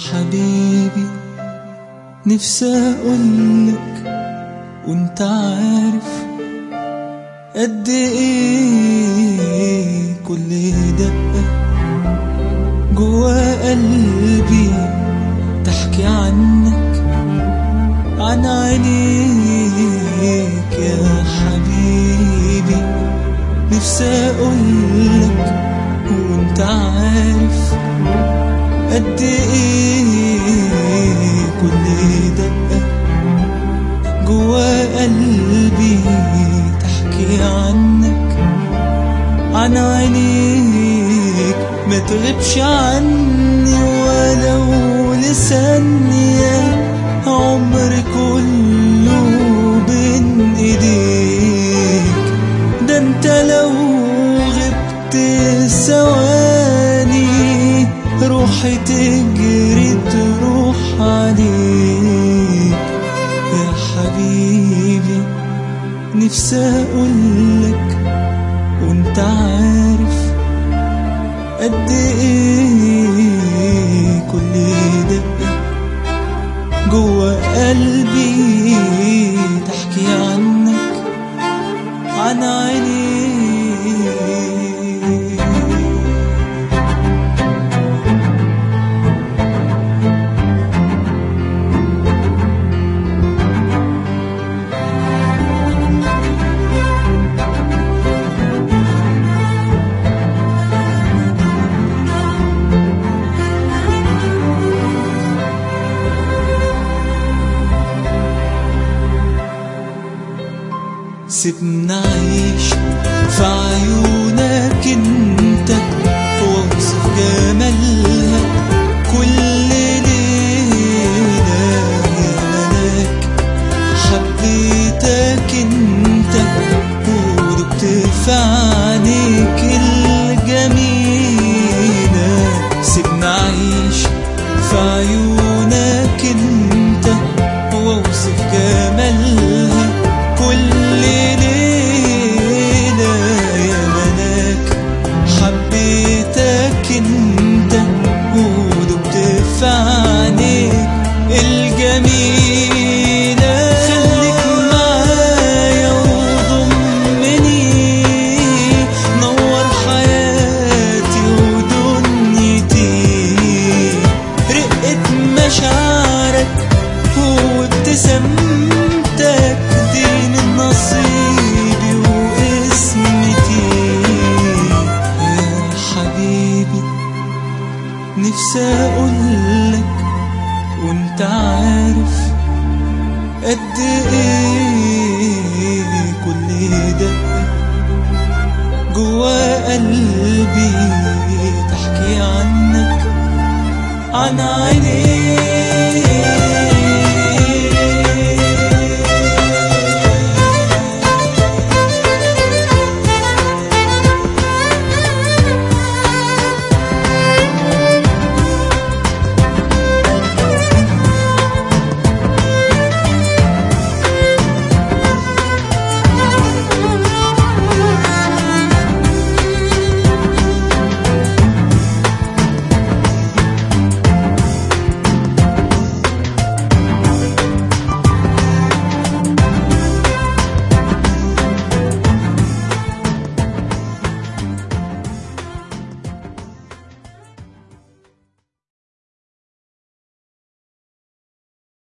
حبيبي نفسي اقولك وانت عارف قد ايه كل دقة جوا قلبي تحكي عنك، عن عينيك يا حبيبي. نفسي اقولك وانت عارف قد ايه كل دقة جوا قلبي تحكي عنك، عن عينيك. ما تغيبش عني ولو لثانية، عمري كله بين ايديك. ده انت لو غبت ثواني روحي تجري تروح عليك يا حبيبي. نفسي اقولك وانت عارف قد ايه كل دقة جوا قلبي تحكي عنك، عن عينيك. سيبنا عيش في عيونك انت واوصف جمالها كل ليلة يا ملاك. حبيتك انت ودقت في عينيك الجميلة. سيبنا عيش في عيونك انت واوصف جمالها كل ليلة يا ملاك. حبيتك انت ودقت في عينيك الجميلة. خليك معايا وضمني، نور حياتي ودنيتي. رقة مشاعرك وابتسامتك دي من نصيبي واسمتي يا حبيبي. نفسي اقول